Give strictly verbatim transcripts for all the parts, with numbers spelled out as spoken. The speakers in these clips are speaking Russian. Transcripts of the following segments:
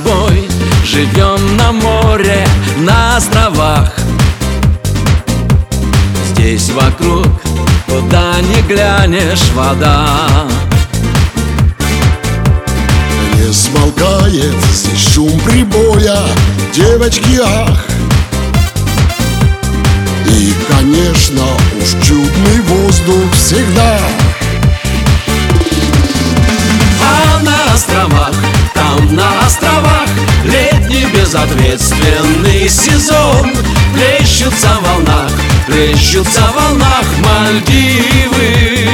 тобой живем на море, на островах. Здесь вокруг, куда ни глянешь, вода. Не смолкает здесь шум прибоя, девочки, ах. И, конечно, уж чудный воздух всегда. А на островах, там на островах летний безответственный сезон. Плещутся в волнах, плещутся в волнах Мальдивы.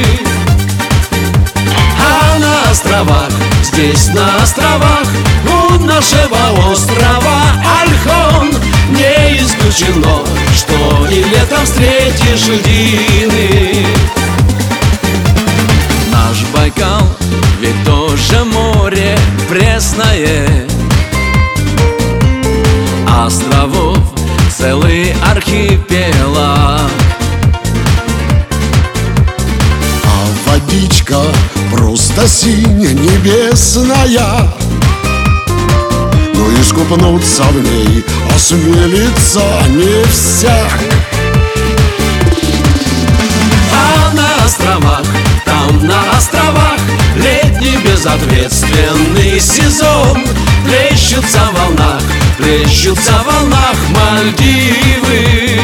А на островах, здесь на островах, у нашего острова Ольхон не исключено, что и летом встретишь льдины. Наш Байкал ведь тоже море пресное, островов целый архипелаг. А водичка просто сине-небесная, но искупнуться в ней осмелится не всяк. А на островах, там на островах летний безответственный сезон. Плещутся в волнах, плещутся в волнах Мальдивы.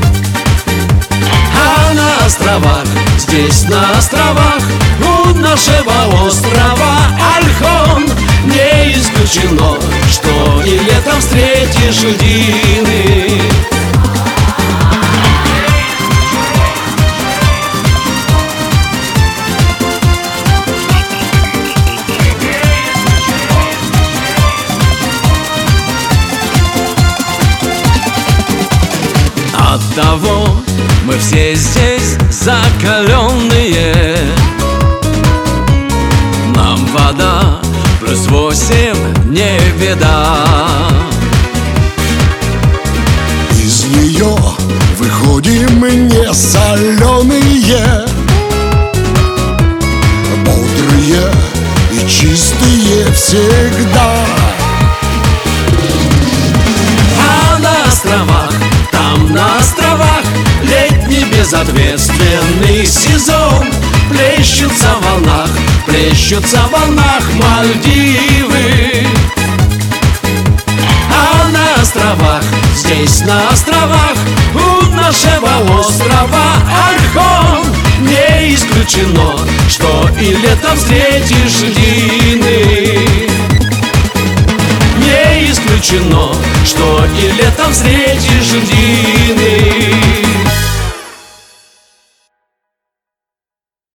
А на островах, здесь на островах, у нашего острова Ольхон не исключено, что и летом встретишь льдины. Оттого мы все здесь закаленные. Нам вода плюс восемь не беда. Из нее выходим не соленые, бодрые и чистые всегда. А на островах, там на островах летний безответственный сезон. Плещутся в волнах, плещутся в волнах Мальдивы. А на островах, здесь на островах, у нашего острова Ольхон не исключено, что и летом встретишь льдины. Не исключено, что и летом встретишь льдины.